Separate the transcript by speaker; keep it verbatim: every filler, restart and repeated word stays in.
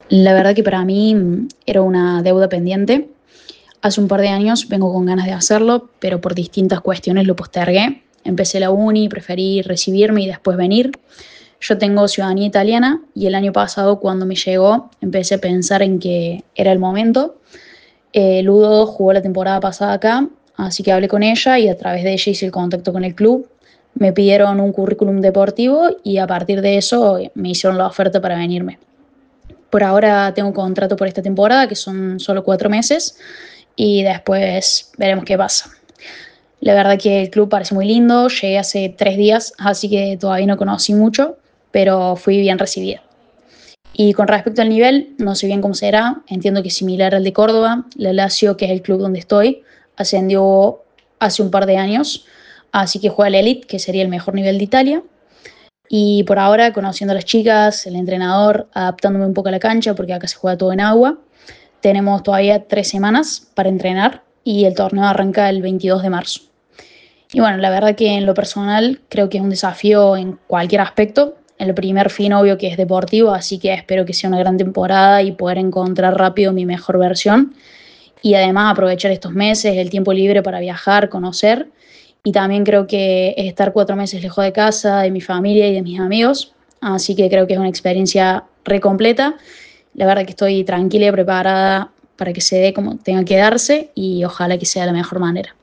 Speaker 1: La verdad que para mí mm, era una deuda pendiente. Hace un par de años vengo con ganas de hacerlo, pero por distintas cuestiones lo postergué. Empecé la uni, preferí recibirme y después venir. Yo tengo ciudadanía italiana y el año pasado cuando me llegó empecé a pensar en que era el momento. Eh, Ludo jugó la temporada pasada acá, así que hablé con ella y a través de ella hice el contacto con el club. Me pidieron un currículum deportivo y a partir de eso eh, me hicieron la oferta para venirme. Por ahora tengo un contrato por esta temporada, que son solo cuatro meses, y después veremos qué pasa. La verdad que el club parece muy lindo, llegué hace tres días, así que todavía no conocí mucho, pero fui bien recibida. Y con respecto al nivel, no sé bien cómo será, entiendo que es similar al de Córdoba, la Lazio, que es el club donde estoy, ascendió hace un par de años, así que juega el Elite, que sería el mejor nivel de Italia, y por ahora, conociendo a las chicas, el entrenador, adaptándome un poco a la cancha, porque acá se juega todo en agua, tenemos todavía tres semanas para entrenar y el torneo arranca el veintidós de marzo. Y bueno, la verdad que en lo personal creo que es un desafío en cualquier aspecto. El primer fin, obvio que es deportivo, así que espero que sea una gran temporada y poder encontrar rápido mi mejor versión. Y además aprovechar estos meses, el tiempo libre para viajar, conocer. Y también creo que es estar cuatro meses lejos de casa, de mi familia y de mis amigos. Así que creo que es una experiencia recompleta. La verdad que estoy tranquila y preparada para que se dé como tenga que darse y ojalá que sea de la mejor manera.